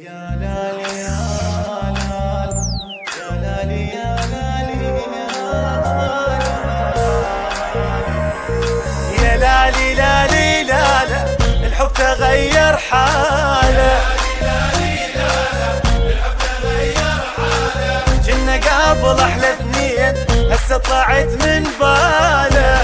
يا لالي لالي لالا الحب تغير حاله. جنة قبل احلى اثنين هسه طلعت من باله.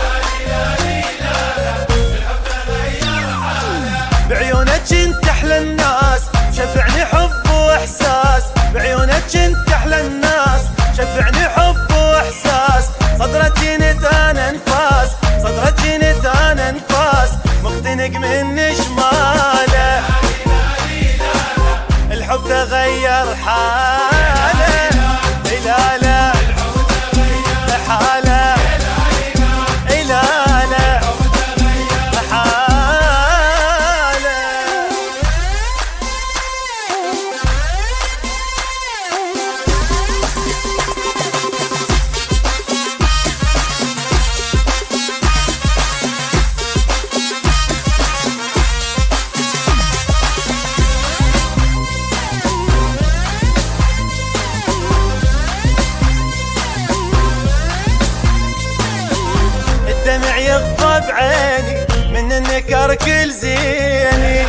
بعيونك انت احلى الناس شبعني حب واحساس. بعيونك انت احلى الناس شبعني حب واحساس. صدرك جنتان انفاس صدرك جنتان انفاس مقتنق من شماله. الحب تغير حاله لا لا حاله لا لا حاله. الدمع يغضب بعيني من النكر كل زيني.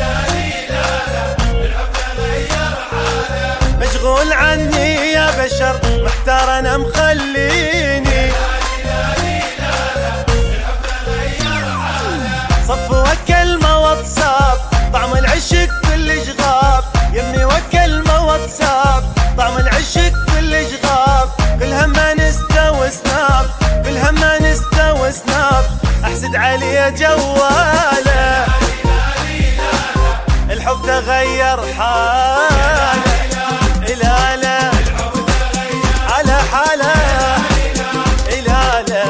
مشغول عني يا بشر محتار انا مخليني. صفوا كلمة واتساب طعم العشق كل شغاب. يمي وكلمة واتساب طعم العشق كل شغاب. كلها ما نستوى سناب كلها ما نستوى سناب. احسد علي جواله. الحب تغير حاله لا لا على حاله لا لا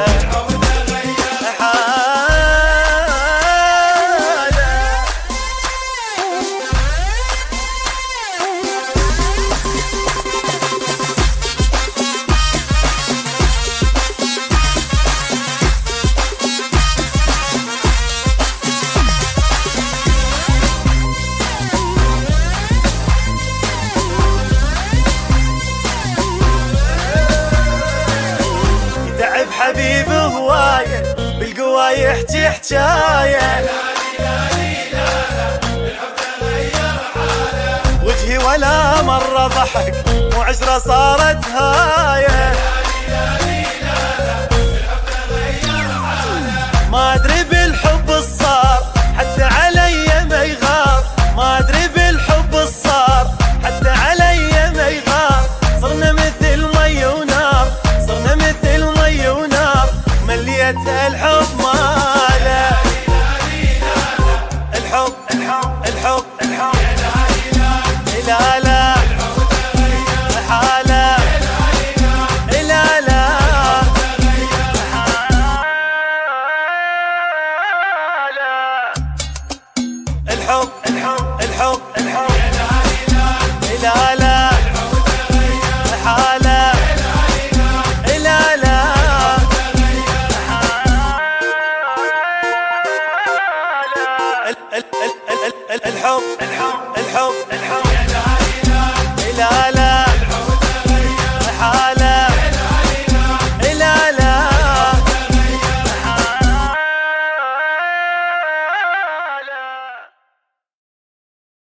حبيب هواية بالقوى يحكي حجاية. وجهي ولا مرة ضحك وعشرة صارت هاية. ما أدري بالحب الصار حتى علي ما يغار. ما أدري بالحب الصار حتى علي ما يغار. صرنا مثل مي ونار صرنا مثل مي ونار. مليت الحب ماله. الحب الحب الحب الحب لا لا حاله لا لا الحب الحب الحب الحب لا لا حاله لا لا الحب الحب الحب الحب لا لا